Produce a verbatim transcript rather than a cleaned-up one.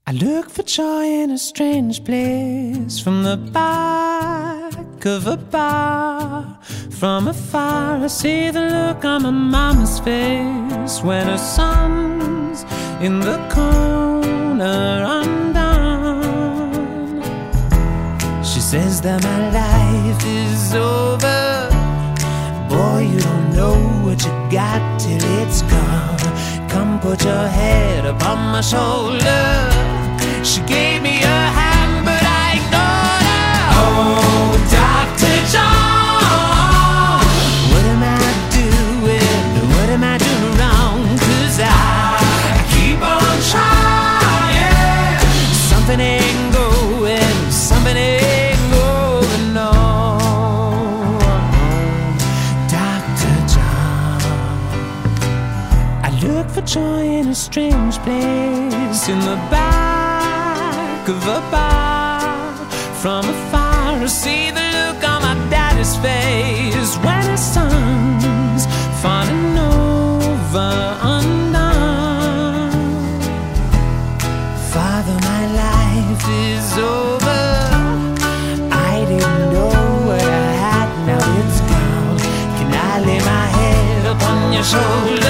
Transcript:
I look for joy in a strange place, from the back of a bar. From afar I see the look on my mama's face when her son's in the corner undone. She says that my life is over. Boy, you don't know what you got till it's gone. Come put your head upon my shoulder. She gave me a hand, but I ignored her. Oh, Doctor John, what am I doing? What am I doing wrong? 'Cause I, I keep on trying. Something ain't going, something ain't going on. Doctor John, I look for joy in a strange place, in the back of a bar. From afar I see the look on my daddy's face when his son's falling over undone. Father, my life is over. I didn't know what I had, now it's gone. Can I lay my head upon your shoulder?